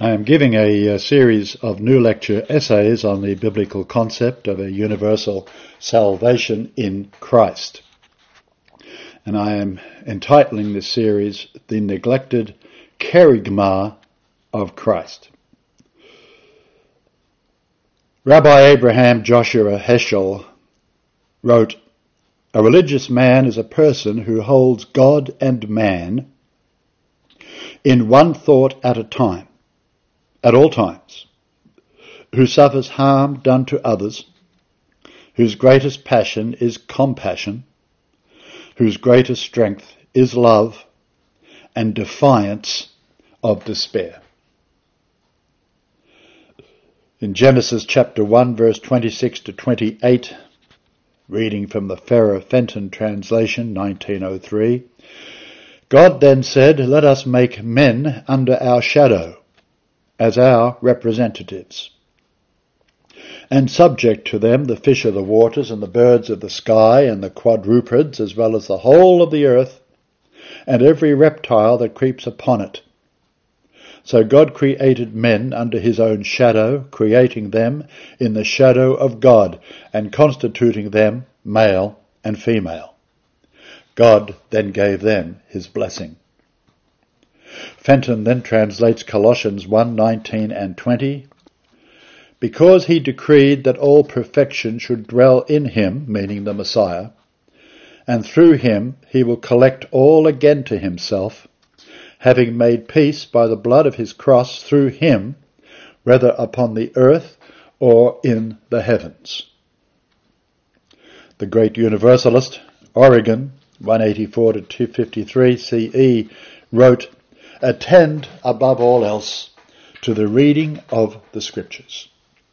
I am giving a series of new lecture essays on the biblical concept of a universal salvation in Christ. And I am entitling this series, The Neglected Kerygma of Christ. Rabbi Abraham Joshua Heschel wrote, "A religious man is a person who holds God and man in one thought at a time, at all times, who suffers harm done to others, whose greatest passion is compassion, whose greatest strength is love and defiance of despair." In Genesis chapter 1, verse 26 to 28, reading from the Farrer Fenton translation, 1903, God then said, "Let us make men under our shadow, as our representatives, and subject to them the fish of the waters and the birds of the sky and the quadrupeds, as well as the whole of the earth and every reptile that creeps upon it." So God created men under his own shadow, creating them in the shadow of God and constituting them male and female. God then gave them his blessing. Fenton then translates Colossians 1:19 and 20. "Because he decreed that all perfection should dwell in him," meaning the Messiah, "and through him he will collect all again to himself, having made peace by the blood of his cross through him, whether upon the earth or in the heavens." The great universalist, Origen, 184 to 253 CE, wrote, "Attend above all else to the reading of the Scriptures."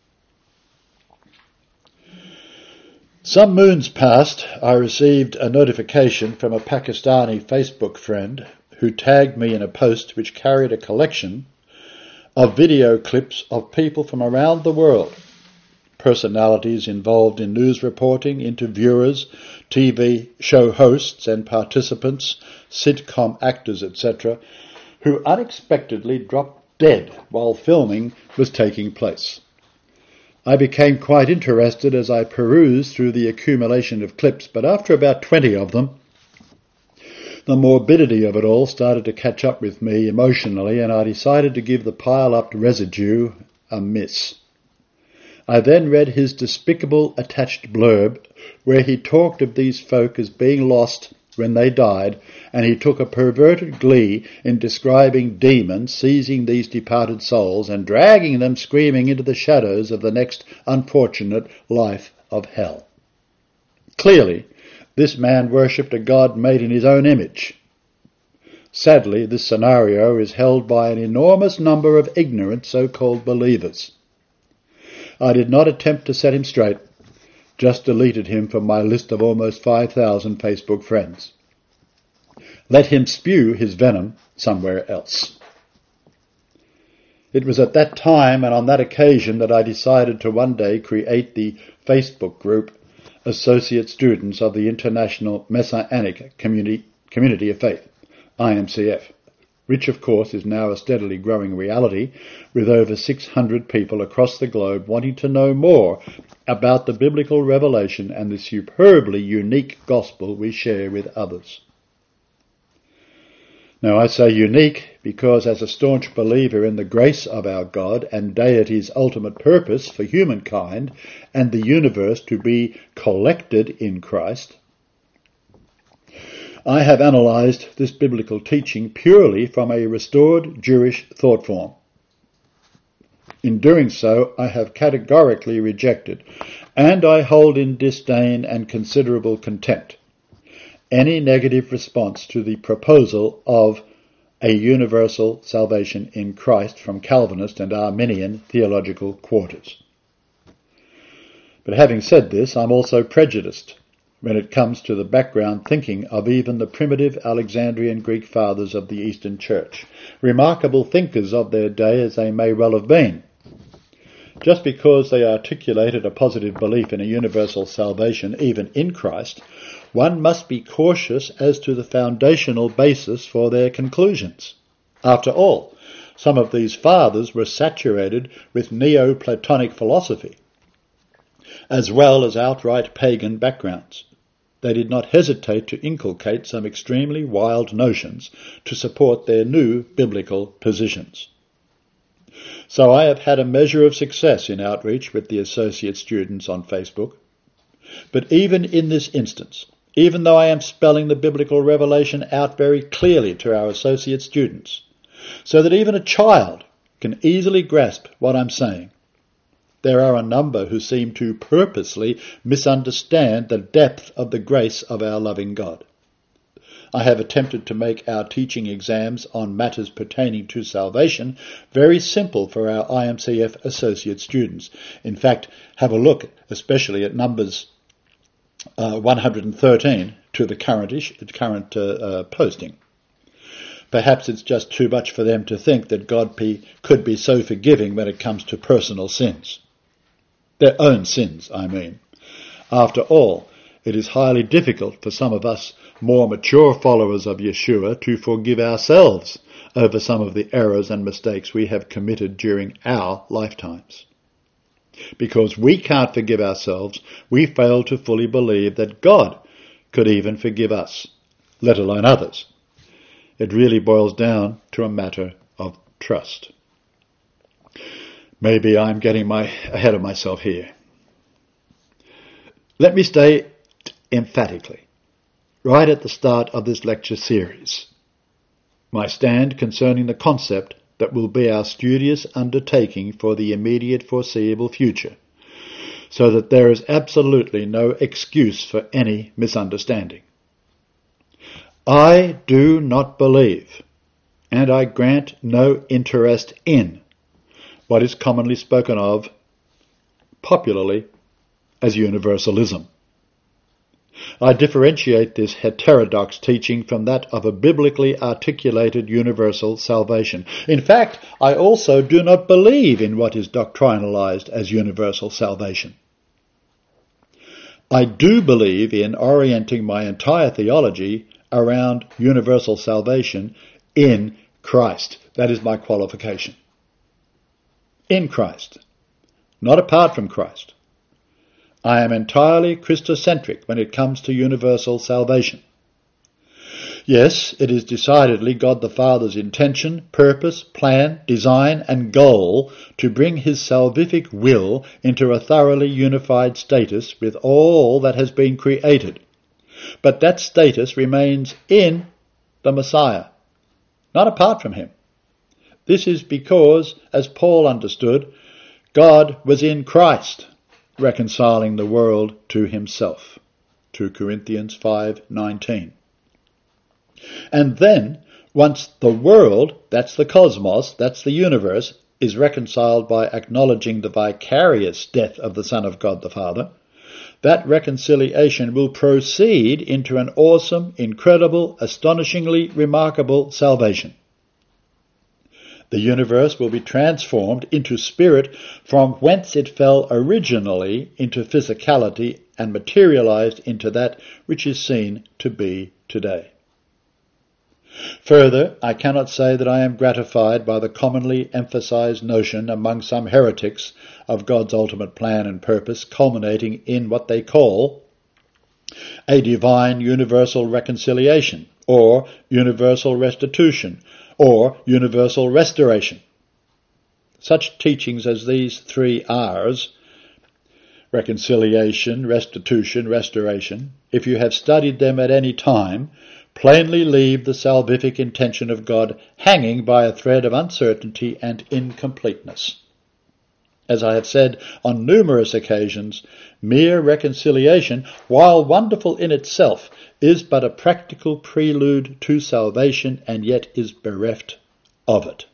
Some moons past, I received a notification from a Pakistani Facebook friend who tagged me in a post which carried a collection of video clips of people from around the world, personalities involved in news reporting, interviewers, TV show hosts and participants, sitcom actors, etc., who unexpectedly dropped dead while filming was taking place. I became quite interested as I perused through the accumulation of clips, but after about 20 of them, the morbidity of it all started to catch up with me emotionally, and I decided to give the pile-up residue a miss. I then read his despicable attached blurb, where he talked of these folk as being lost when they died, and he took a perverted glee in describing demons seizing these departed souls and dragging them screaming into the shadows of the next unfortunate life of hell. Clearly, this man worshipped a God made in his own image. Sadly, this scenario is held by an enormous number of ignorant so-called believers. I did not attempt to set him straight, just deleted him from my list of almost 5,000 Facebook friends. Let him spew his venom somewhere else. It was at that time and on that occasion that I decided to one day create the Facebook group Associate Students of the International Messianic Community of Faith, IMCF, which of course is now a steadily growing reality, with over 600 people across the globe wanting to know more about the biblical revelation and the superbly unique gospel we share with others. Now I say unique because as a staunch believer in the grace of our God and deity's ultimate purpose for humankind and the universe to be collected in Christ, I have analysed this biblical teaching purely from a restored Jewish thought form. In doing so, I have categorically rejected, and I hold in disdain and considerable contempt, any negative response to the proposal of a universal salvation in Christ from Calvinist and Arminian theological quarters. But having said this, I'm also prejudiced when it comes to the background thinking of even the primitive Alexandrian Greek fathers of the Eastern Church, remarkable thinkers of their day as they may well have been. Just because they articulated a positive belief in a universal salvation, even in Christ, one must be cautious as to the foundational basis for their conclusions. After all, Some of these fathers were saturated with Neoplatonic philosophy, as well as outright pagan backgrounds. They did not hesitate to inculcate some extremely wild notions to support their new biblical positions. So I have had a measure of success in outreach with the associate students on Facebook. But even in this instance, even though I am spelling the biblical revelation out very clearly to our associate students, so that even a child can easily grasp what I'm saying, there are a number who seem to purposely misunderstand the depth of the grace of our loving God. I have attempted to make our teaching exams on matters pertaining to salvation very simple for our IMCF associate students. In fact, have a look especially at Numbers 113 to the current posting. Perhaps it's just too much for them to think that God could be so forgiving when it comes to personal sins. Their own sins, I mean. After all, it is highly difficult for some of us more mature followers of Yeshua to forgive ourselves over some of the errors and mistakes we have committed during our lifetimes. Because we can't forgive ourselves, we fail to fully believe that God could even forgive us, let alone others. It really boils down to a matter of trust. Maybe I'm getting ahead of myself here. Let me state emphatically, right at the start of this lecture series, my stand concerning the concept that will be our studious undertaking for the immediate foreseeable future, so that there is absolutely no excuse for any misunderstanding. I do not believe, and I grant no interest in, what is commonly spoken of, popularly, as universalism. I differentiate this heterodox teaching from that of a biblically articulated universal salvation. In fact, I also do not believe in what is doctrinalized as universal salvation. I do believe in orienting my entire theology around universal salvation in Christ. That is my qualification. In Christ, not apart from Christ. I am entirely Christocentric when it comes to universal salvation. Yes, it is decidedly God the Father's intention, purpose, plan, design and goal to bring his salvific will into a thoroughly unified status with all that has been created. But that status remains in the Messiah, not apart from him. This is because, as Paul understood, God was in Christ, reconciling the world to himself. 2 Corinthians 5:19. And then, once the world, that's the cosmos, that's the universe, is reconciled by acknowledging the vicarious death of the Son of God the Father, that reconciliation will proceed into an awesome, incredible, astonishingly remarkable salvation. The universe will be transformed into spirit from whence it fell originally into physicality and materialized into that which is seen to be today. Further, I cannot say that I am gratified by the commonly emphasized notion among some heretics of God's ultimate plan and purpose culminating in what they call a divine universal reconciliation, or universal restitution, or universal restoration. Such teachings as these 3 R's, reconciliation, restitution, restoration, if you have studied them at any time, plainly leave the salvific intention of God hanging by a thread of uncertainty and incompleteness. As I have said on numerous occasions, mere reconciliation, while wonderful in itself, is but a practical prelude to salvation and yet is bereft of it.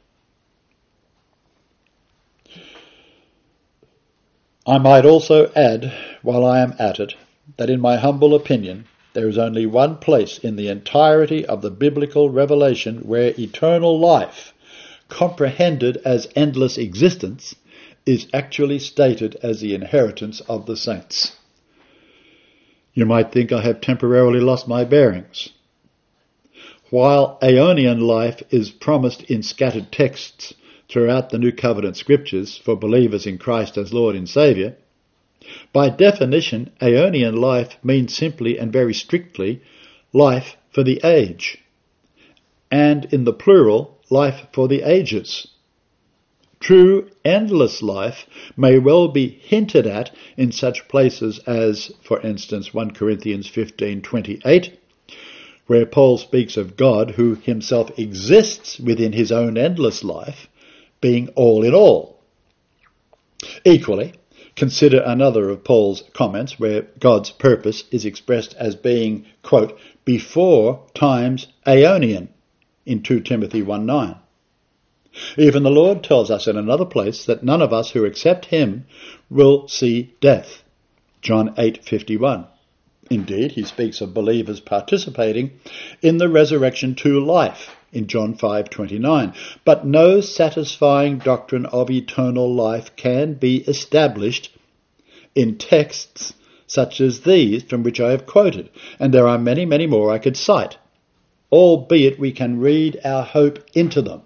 I might also add, while I am at it, that in my humble opinion, there is only one place in the entirety of the biblical revelation where eternal life, comprehended as endless existence, is actually stated as the inheritance of the saints. You might think I have temporarily lost my bearings. While aeonian life is promised in scattered texts, throughout the New Covenant scriptures for believers in Christ as Lord and Saviour, by definition, aeonian life means simply and very strictly life for the age, and in the plural, life for the ages. True endless life may well be hinted at in such places as, for instance, 1 Corinthians 15:28, where Paul speaks of God who himself exists within his own endless life, being all in all. Equally, consider another of Paul's comments where God's purpose is expressed as being, quote, before times aeonian, in 2 Timothy 1:9. Even the Lord tells us in another place that none of us who accept him will see death, John 8:51. Indeed, he speaks of believers participating in the resurrection to life in John 5:29. But no satisfying doctrine of eternal life can be established in texts such as these from which I have quoted, and there are many, many more I could cite, albeit we can read our hope into them.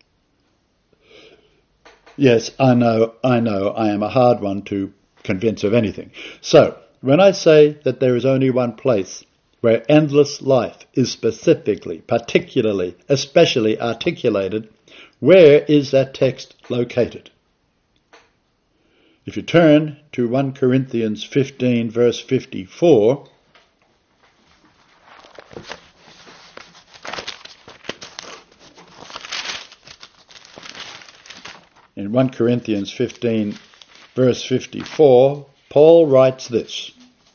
Yes, I know, I am a hard one to convince of anything. So, when I say that there is only one place where endless life is specifically, particularly, especially articulated, where is that text located? If you turn to 1 Corinthians 15 verse 54, in 1 Corinthians 15 verse 54, Paul writes this: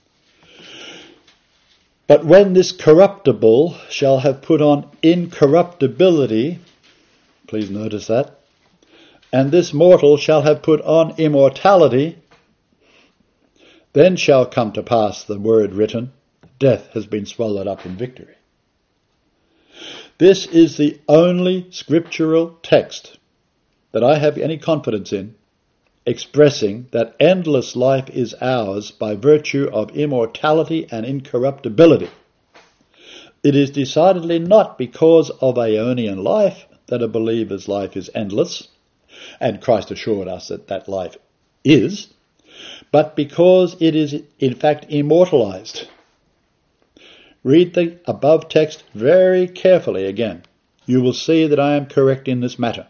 "But when this corruptible shall have put on incorruptibility," please notice that, "and this mortal shall have put on immortality, then shall come to pass the word written, death has been swallowed up in victory." This is the only scriptural text that I have any confidence in, expressing that endless life is ours by virtue of immortality and incorruptibility. It is decidedly not because of aeonian life that a believer's life is endless, and Christ assured us that that life is, but because it is in fact immortalized. Read the above text very carefully again. You will see that I am correct in this matter.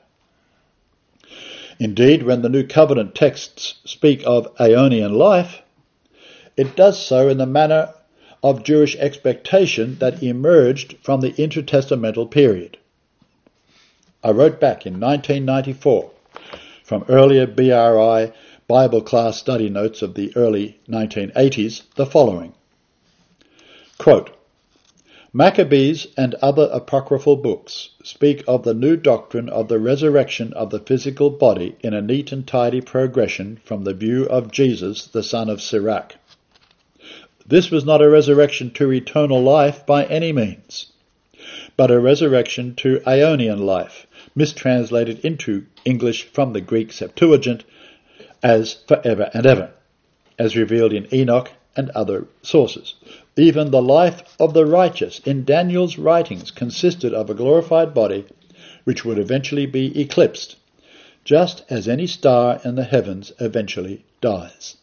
Indeed, when the New Covenant texts speak of aeonian life, it does so in the manner of Jewish expectation that emerged from the intertestamental period. I wrote back in 1994 from earlier BRI Bible class study notes of the early 1980s the following. Quote, "Maccabees and other apocryphal books speak of the new doctrine of the resurrection of the physical body in a neat and tidy progression from the view of Jesus, the son of Sirach. This was not a resurrection to eternal life by any means, but a resurrection to aeonian life, mistranslated into English from the Greek Septuagint as forever and ever, as revealed in Enoch and other sources. Even the life of the righteous in Daniel's writings consisted of a glorified body which would eventually be eclipsed, just as any star in the heavens eventually dies."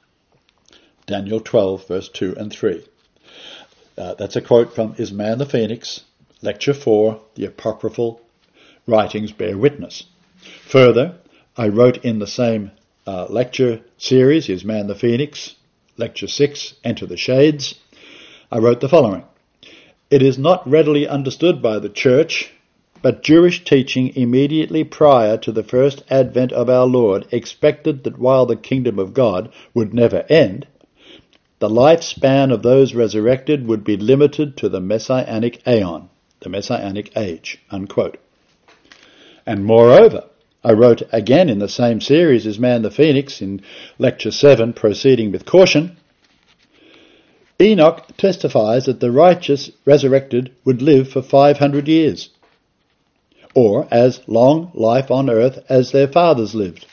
Daniel 12, verse 2 and 3. That's a quote from Is Man the Phoenix, Lecture 4, The Apocryphal Writings Bear Witness. Further, I wrote in the same lecture series, Is Man the Phoenix, Lecture 6, Enter the Shades, I wrote the following: "It is not readily understood by the Church, but Jewish teaching immediately prior to the first advent of our Lord expected that while the kingdom of God would never end, the lifespan of those resurrected would be limited to the Messianic aeon, the Messianic age," unquote. And moreover, I wrote again in the same series as Man the Phoenix in Lecture 7, Proceeding with Caution, "Enoch testifies that the righteous resurrected would live for 500 years, or as long life on earth as their fathers lived.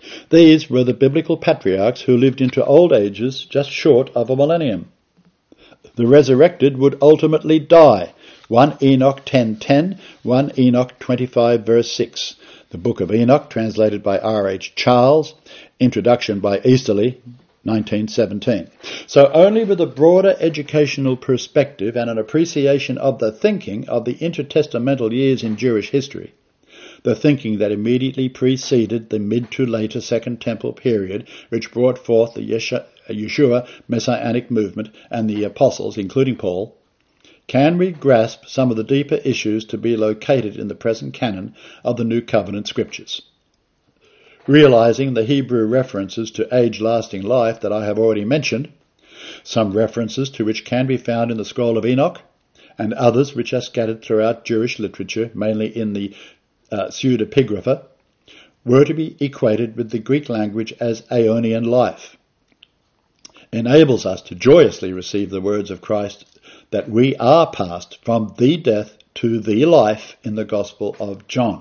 These were the biblical patriarchs who lived into old ages just short of a millennium. The resurrected would ultimately die. 1 Enoch 10:10, 1 Enoch 25 verse 6. The Book of Enoch, translated by R.H. Charles, introduction by Easterly, 1917. So only with a broader educational perspective and an appreciation of the thinking of the intertestamental years in Jewish history, the thinking that immediately preceded the mid to later Second Temple period, which brought forth the Yeshua Messianic movement and the apostles, including Paul, can we grasp some of the deeper issues to be located in the present canon of the New Covenant Scriptures. Realizing the Hebrew references to age-lasting life that I have already mentioned, some references to which can be found in the Scroll of Enoch, and others which are scattered throughout Jewish literature, mainly in the pseudepigrapha, were to be equated with the Greek language as aeonian life, enables us to joyously receive the words of Christ that we are passed from the death to the life in the Gospel of John.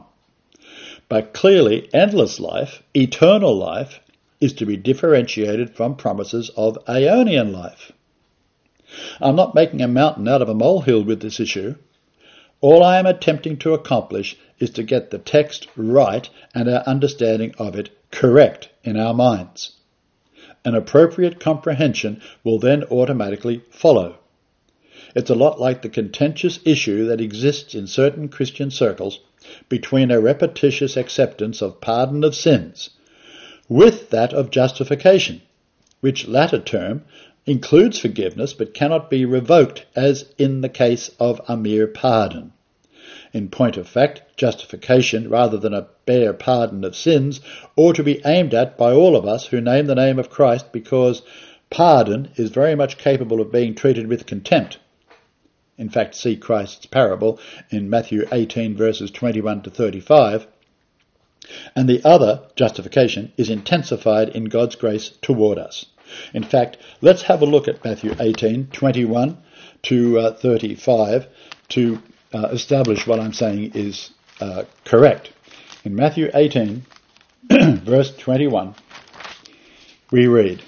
But clearly, endless life, eternal life, is to be differentiated from promises of aeonian life. I'm not making a mountain out of a molehill with this issue. All I am attempting to accomplish is to get the text right and our understanding of it correct in our minds. An appropriate comprehension will then automatically follow. It's a lot like the contentious issue that exists in certain Christian circles between a repetitious acceptance of pardon of sins with that of justification, which latter term includes forgiveness but cannot be revoked as in the case of a mere pardon. In point of fact, justification, rather than a bare pardon of sins, ought to be aimed at by all of us who name the name of Christ, because pardon is very much capable of being treated with contempt. In fact, see Christ's parable in Matthew 18 verses 21 to 35. And the other, justification, is intensified in God's grace toward us. In fact, let's have a look at Matthew 18, 21 to 35 to establish what I'm saying is correct. In Matthew 18, verse 21, we read,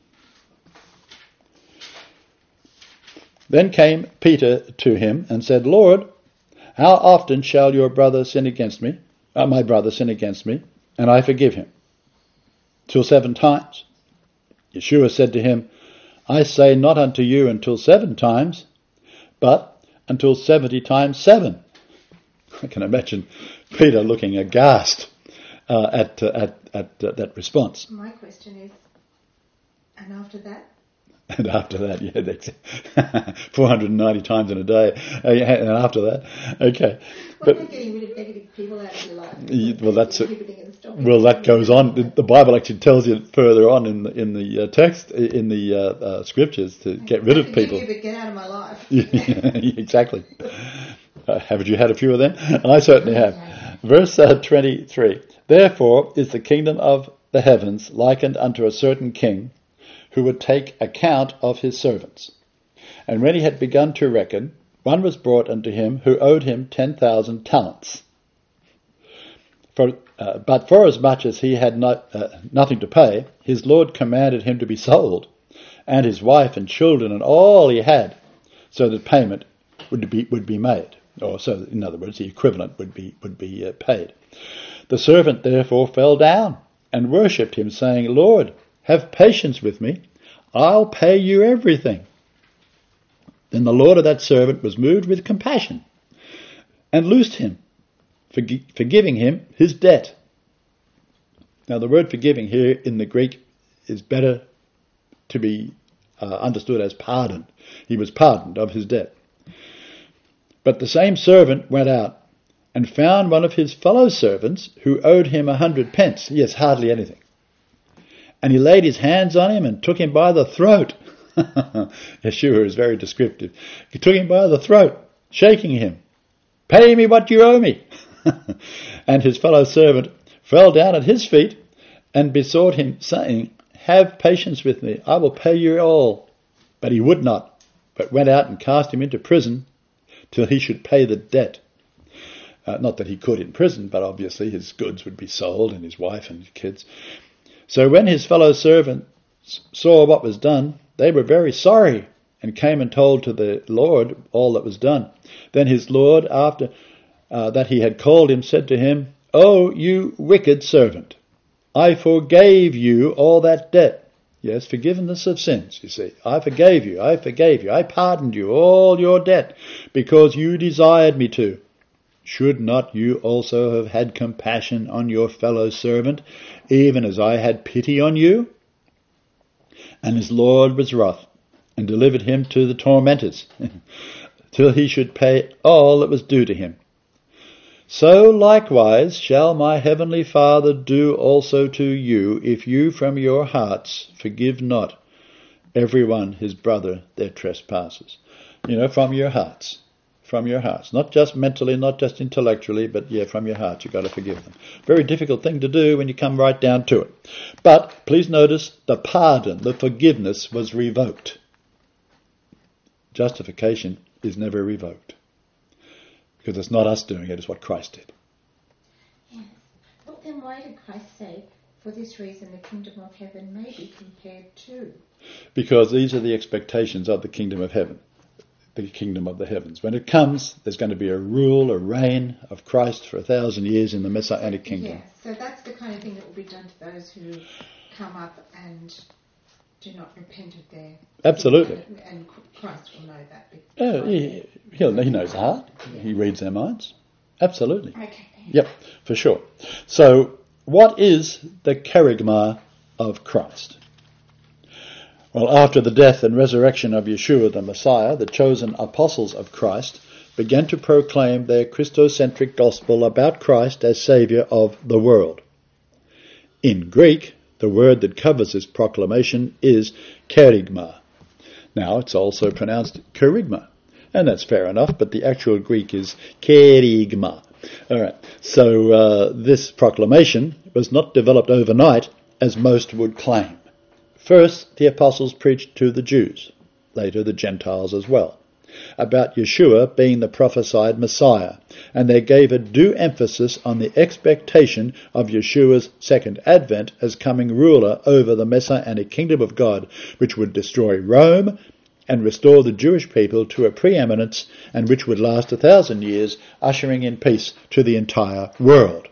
Then came Peter to him and said, Lord, how often shall your brother sin against me, my brother sin against me, and I forgive him? Till 7 times. Yeshua said to him, I say not unto you until 7 times, but until 70 times 7. I can imagine Peter looking aghast at that response. My question is, and after that? And after that, yeah, that's 490 times in a day. And after that, okay. What about getting rid of negative people out of your life? Well, that goes on. The Bible actually tells you further on in the text, in the scriptures, to get rid of people. But get out of my life. Yeah, exactly. Haven't you had a few of them? I certainly have. Verse 23. Therefore is the kingdom of the heavens likened unto a certain king, who would take account of his servants. And when he had begun to reckon, one was brought unto him who owed him 10,000 talents. But for as much as he had nothing to pay, his Lord commanded him to be sold, and his wife and children and all he had, so that payment would be made, or so, in other words, the equivalent would be paid. The servant therefore fell down and worshipped him, saying, Lord, have patience with me, I'll pay you everything. Then the Lord of that servant was moved with compassion and loosed him, forgiving him his debt. Now the word forgiving here in the Greek is better to be understood as pardon. He was pardoned of his debt. But the same servant went out and found one of his fellow servants who owed him 100 pence. Yes, hardly anything. And he laid his hands on him and took him by the throat. Yeshua is very descriptive. He took him by the throat, shaking him. Pay me what you owe me. And his fellow servant fell down at his feet and besought him, saying, Have patience with me, I will pay you all. But he would not, but went out and cast him into prison till he should pay the debt. Not that he could in prison, but obviously his goods would be sold, and his wife and his kids. So when his fellow servants saw what was done, they were very sorry, and came and told to the Lord all that was done. Then his Lord, after that he had called him, said to him, "O you wicked servant, I forgave you all that debt." Yes, forgiveness of sins, you see. I forgave you, I pardoned you all your debt, because you desired me to. Should not you also have had compassion on your fellow servant, even as I had pity on you? And his Lord was wroth, and delivered him to the tormentors, till he should pay all that was due to him. So likewise shall my heavenly Father do also to you, if you from your hearts forgive not every one his brother their trespasses. From your hearts. From your hearts. Not just mentally, not just intellectually, but from your heart you've got to forgive them. Very difficult thing to do when you come right down to it. But please notice the pardon, the forgiveness was revoked. Justification is never revoked. Because it's not us doing it, it's what Christ did. Yes. Well, then why did Christ say, for this reason the kingdom of heaven may be compared to? Because these are the expectations of the kingdom of heaven, the kingdom of the heavens. When it comes, there's going to be a rule, a reign of Christ for 1,000 years in the Messianic kingdom. Yes, so that's the kind of thing that will be done to those who come up and do not repent of their... Absolutely. And Christ will know that. He knows the heart. He reads their minds. Absolutely. Okay. Yep, for sure. So, what is the kerygma of Christ? Well, after the death and resurrection of Yeshua the Messiah, the chosen apostles of Christ began to proclaim their Christocentric gospel about Christ as Saviour of the world. In Greek, the word that covers this proclamation is kerygma. Now, it's also pronounced kerygma, and that's fair enough, but the actual Greek is kerygma. All right, so this proclamation was not developed overnight, as most would claim. First, the apostles preached to the Jews, later the Gentiles as well, about Yeshua being the prophesied Messiah, and they gave a due emphasis on the expectation of Yeshua's second advent as coming ruler over the Messianic kingdom of God, which would destroy Rome and restore the Jewish people to a preeminence, and which would last 1,000 years, ushering in peace to the entire world.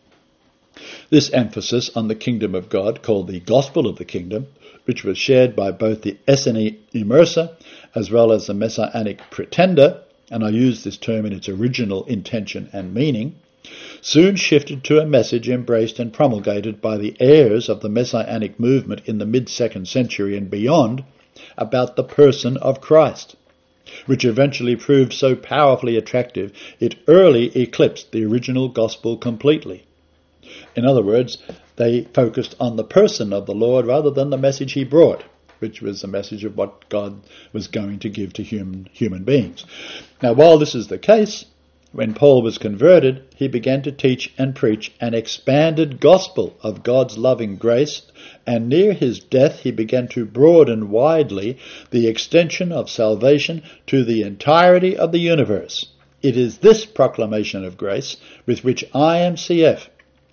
This emphasis on the kingdom of God, called the gospel of the kingdom, which was shared by both the Essene Immerser as well as the Messianic pretender, and I use this term in its original intention and meaning, soon shifted to a message embraced and promulgated by the heirs of the Messianic movement in the mid-2nd century and beyond about the person of Christ, which eventually proved so powerfully attractive it early eclipsed the original gospel completely. In other words, they focused on the person of the Lord rather than the message he brought, which was the message of what God was going to give to human beings. Now, while this is the case, when Paul was converted, he began to teach and preach an expanded gospel of God's loving grace, and near his death he began to broaden widely the extension of salvation to the entirety of the universe. It is this proclamation of grace with which IMCF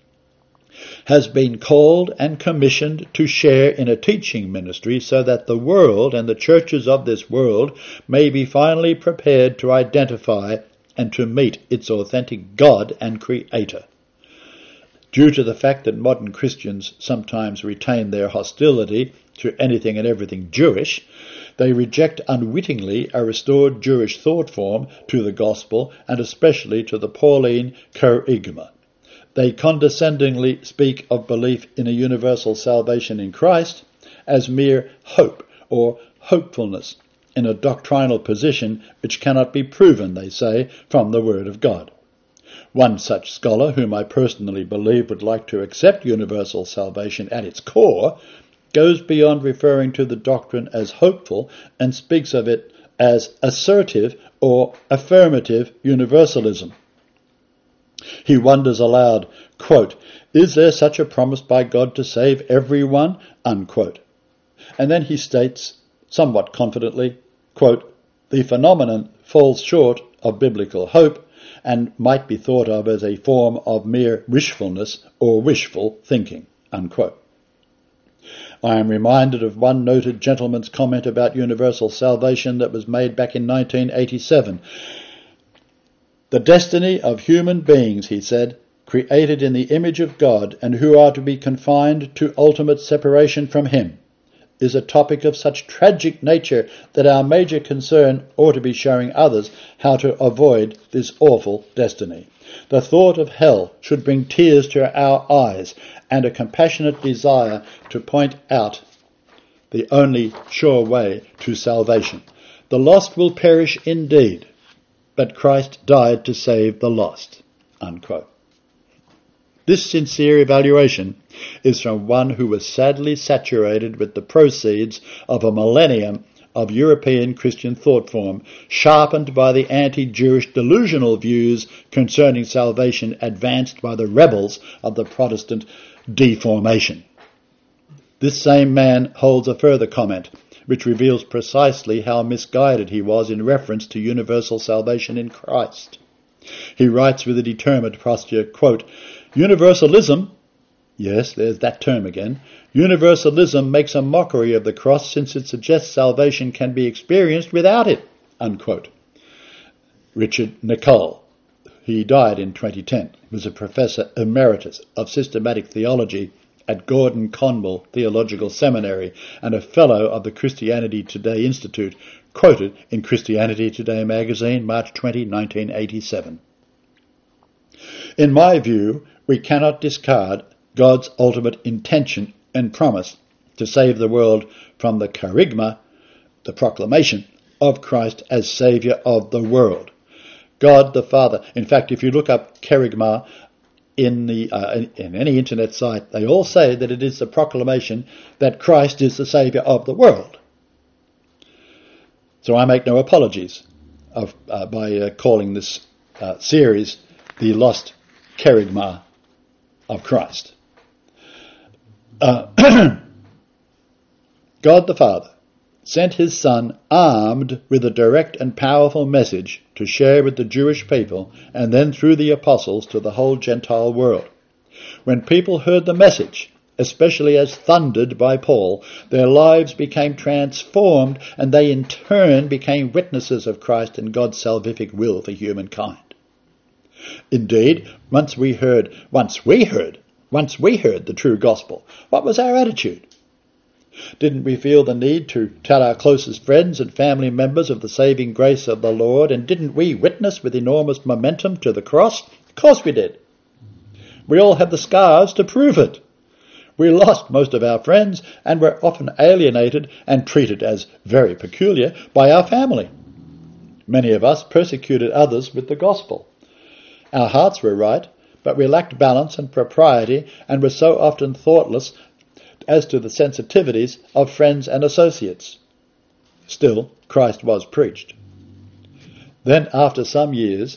has been called and commissioned to share in a teaching ministry so that the world and the churches of this world may be finally prepared to identify and to meet its authentic God and Creator. Due to the fact that modern Christians sometimes retain their hostility to anything and everything Jewish, they reject unwittingly a restored Jewish thought form to the gospel and especially to the Pauline kerygma. They condescendingly speak of belief in a universal salvation in Christ as mere hope or hopefulness in a doctrinal position which cannot be proven, they say, from the Word of God. One such scholar, whom I personally believe would like to accept universal salvation at its core, goes beyond referring to the doctrine as hopeful and speaks of it as assertive or affirmative universalism. He wonders aloud, quote, "Is there such a promise by God to save everyone?" unquote. And then he states, somewhat confidently, quote, "The phenomenon falls short of biblical hope and might be thought of as a form of mere wishfulness or wishful thinking," unquote. I am reminded of one noted gentleman's comment about universal salvation that was made back in 1987. The destiny of human beings, he said, created in the image of God and who are to be confined to ultimate separation from him, is a topic of such tragic nature that our major concern ought to be showing others how to avoid this awful destiny. The thought of hell should bring tears to our eyes and a compassionate desire to point out the only sure way to salvation. The lost will perish indeed, but Christ died to save the lost." Unquote. This sincere evaluation is from one who was sadly saturated with the proceeds of a millennium of European Christian thought form, sharpened by the anti-Jewish delusional views concerning salvation advanced by the rebels of the Protestant deformation. This same man holds a further comment, which reveals precisely how misguided he was in reference to universal salvation in Christ. He writes with a determined posture, quote, "Universalism," yes, there's that term again, "universalism makes a mockery of the cross since it suggests salvation can be experienced without it," unquote. Richard Nicole, he died in 2010, was a professor emeritus of systematic theology at Gordon Conwell Theological Seminary and a fellow of the Christianity Today Institute, quoted in Christianity Today magazine, March 20, 1987. In my view, we cannot discard God's ultimate intention and promise to save the world from the kerygma, the proclamation of Christ as Saviour of the world. God the Father. In fact, if you look up kerygma in any internet site, they all say that it is the proclamation that Christ is the Saviour of the world. So I make no apologies by calling this series the Lost Kerygma of Christ. God the Father sent his Son armed with a direct and powerful message to share with the Jewish people and then through the apostles to the whole Gentile world. When people heard the message, especially as thundered by Paul, their lives became transformed and they in turn became witnesses of Christ and God's salvific will for humankind. Indeed, once we heard the true gospel, what was our attitude? Didn't we feel the need to tell our closest friends and family members of the saving grace of the Lord, and didn't we witness with enormous momentum to the cross? Of course we did. We all have the scars to prove it. We lost most of our friends and were often alienated and treated as very peculiar by our family. Many of us persecuted others with the gospel. Our hearts were right, but we lacked balance and propriety and were so often thoughtless as to the sensitivities of friends and associates. Still, Christ was preached. Then, after some years,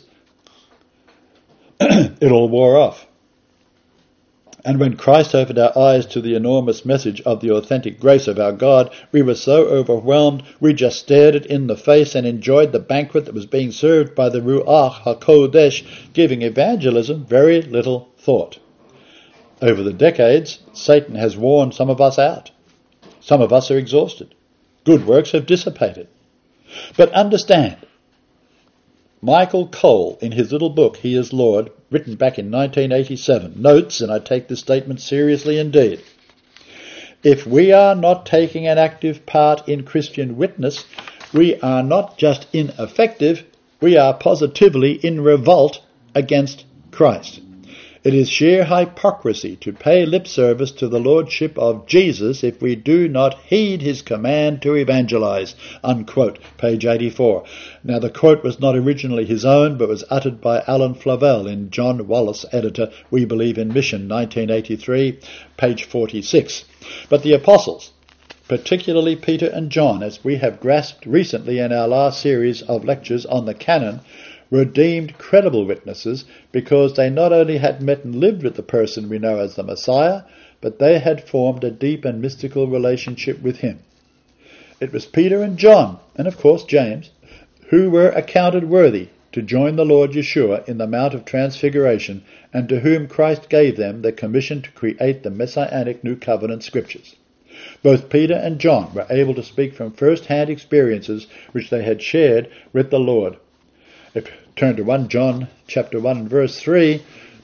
it all wore off. And when Christ opened our eyes to the enormous message of the authentic grace of our God, we were so overwhelmed we just stared it in the face and enjoyed the banquet that was being served by the Ruach HaKodesh, giving evangelism very little thought. Over the decades, Satan has worn some of us out. Some of us are exhausted. Good works have dissipated. But understand, Michael Cole, in his little book, He is Lord, written back in 1987, notes, and I take this statement seriously indeed, if we are not taking an active part in Christian witness, we are not just ineffective, we are positively in revolt against Christ. It is sheer hypocrisy to pay lip service to the lordship of Jesus if we do not heed his command to evangelize, unquote, page 84. Now, the quote was not originally his own, but was uttered by Alan Flavel in John Wallace, editor, We Believe in Mission, 1983, page 46. But the apostles, particularly Peter and John, as we have grasped recently in our last series of lectures on the canon, were deemed credible witnesses because they not only had met and lived with the person we know as the Messiah, but they had formed a deep and mystical relationship with him. It was Peter and John, and of course James, who were accounted worthy to join the Lord Yeshua in the Mount of Transfiguration, and to whom Christ gave them the commission to create the Messianic New Covenant Scriptures. Both Peter and John were able to speak from first-hand experiences which they had shared with the Lord. If you turn to 1 John chapter 1 and verse 3,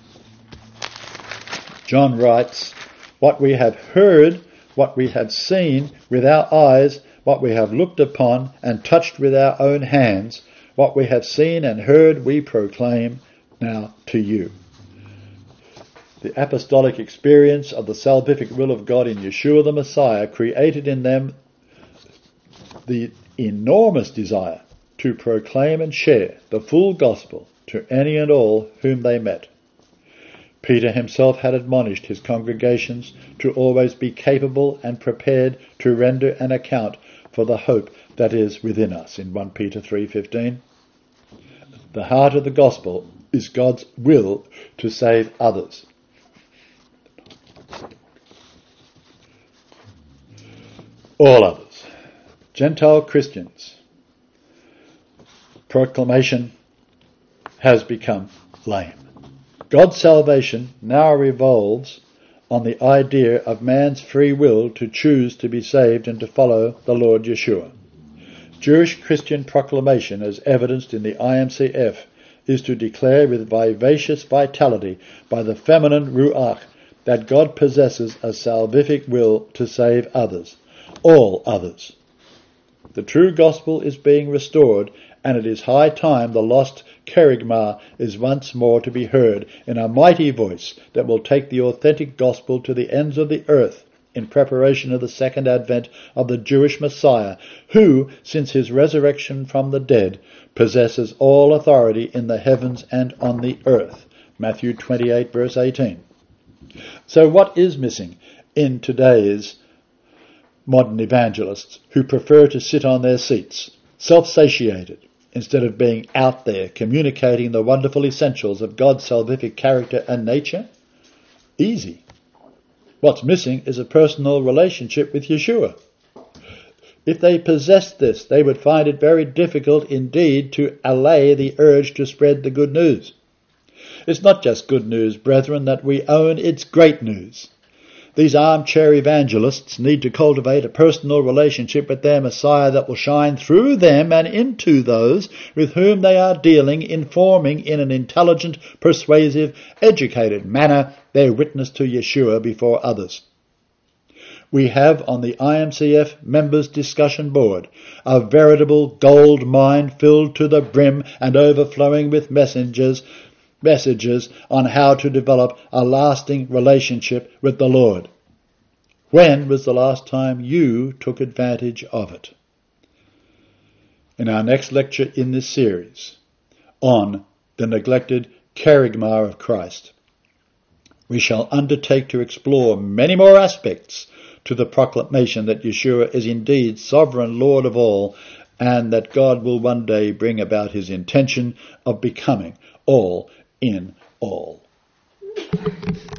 John writes, "What we have heard, what we have seen with our eyes, what we have looked upon and touched with our own hands, what we have seen and heard we proclaim now to you." The apostolic experience of the salvific will of God in Yeshua the Messiah created in them the enormous desire to proclaim and share the full gospel to any and all whom they met. Peter himself had admonished his congregations to always be capable and prepared to render an account for the hope that is within us in 1 Peter 3:15. The heart of the gospel is God's will to save others. All others. Gentile Christians. Proclamation has become lame. God's salvation now revolves on the idea of man's free will to choose to be saved and to follow the Lord Yeshua. Jewish Christian proclamation, as evidenced in the IMCF, is to declare with vivacious vitality by the feminine ruach that God possesses a salvific will to save others, all others. The true gospel is being restored, and it is high time the lost kerygma is once more to be heard in a mighty voice that will take the authentic gospel to the ends of the earth in preparation of the second advent of the Jewish Messiah, who, since his resurrection from the dead, possesses all authority in the heavens and on the earth. Matthew 28 verse 18. So what is missing in today's modern evangelists who prefer to sit on their seats, self-satiated, instead of being out there communicating the wonderful essentials of God's salvific character and nature? Easy. What's missing is a personal relationship with Yeshua. If they possessed this, they would find it very difficult indeed to allay the urge to spread the good news. It's not just good news, brethren, that we own, it's great news. These armchair evangelists need to cultivate a personal relationship with their Messiah that will shine through them and into those with whom they are dealing, informing in an intelligent, persuasive, educated manner their witness to Yeshua before others. We have on the IMCF members' discussion board a veritable gold mine filled to the brim and overflowing with messages on how to develop a lasting relationship with the Lord. When was the last time you took advantage of it? In our next lecture in this series on the neglected kerygma of Christ, we shall undertake to explore many more aspects to the proclamation that Yeshua is indeed sovereign Lord of all, and that God will one day bring about his intention of becoming all in all.